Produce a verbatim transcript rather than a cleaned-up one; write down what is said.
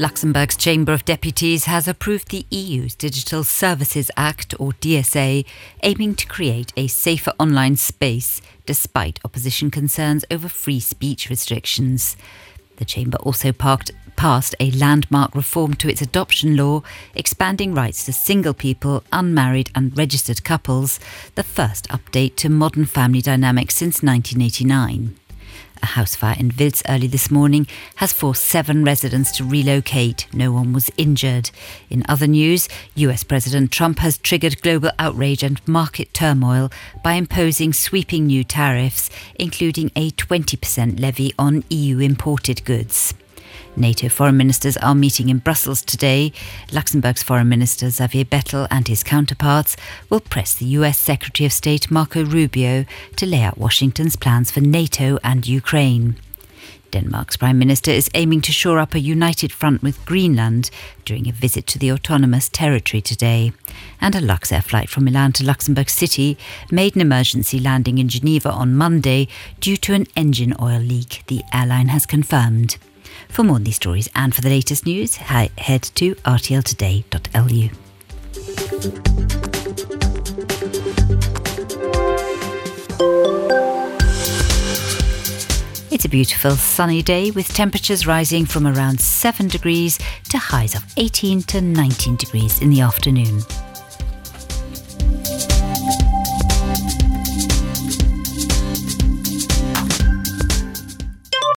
Luxembourg's Chamber of Deputies has approved the E U's Digital Services Act, or D S A, aiming to create a safer online space despite opposition concerns over free speech restrictions. The Chamber also parked, passed a landmark reform to its adoption law, expanding rights to single people, unmarried and registered couples, the first update to modern family dynamics since nineteen eighty-nine. A house fire in Wiltz early this morning has forced seven residents to relocate. No one was injured. In other news, U S President Trump has triggered global outrage and market turmoil by imposing sweeping new tariffs, including a twenty percent levy on E U imported goods. NATO foreign ministers are meeting in Brussels today. Luxembourg's Foreign Minister Xavier Bettel and his counterparts will press the U S Secretary of State Marco Rubio to lay out Washington's plans for NATO and Ukraine. Denmark's Prime Minister is aiming to shore up a united front with Greenland during a visit to the autonomous territory today. And a Luxair flight from Milan to Luxembourg City made an emergency landing in Geneva on Monday due to an engine oil leak, the airline has confirmed. For more on these stories and for the latest news, head to r t l today dot l u. It's a beautiful sunny day with temperatures rising from around seven degrees to highs of eighteen to nineteen degrees in the afternoon.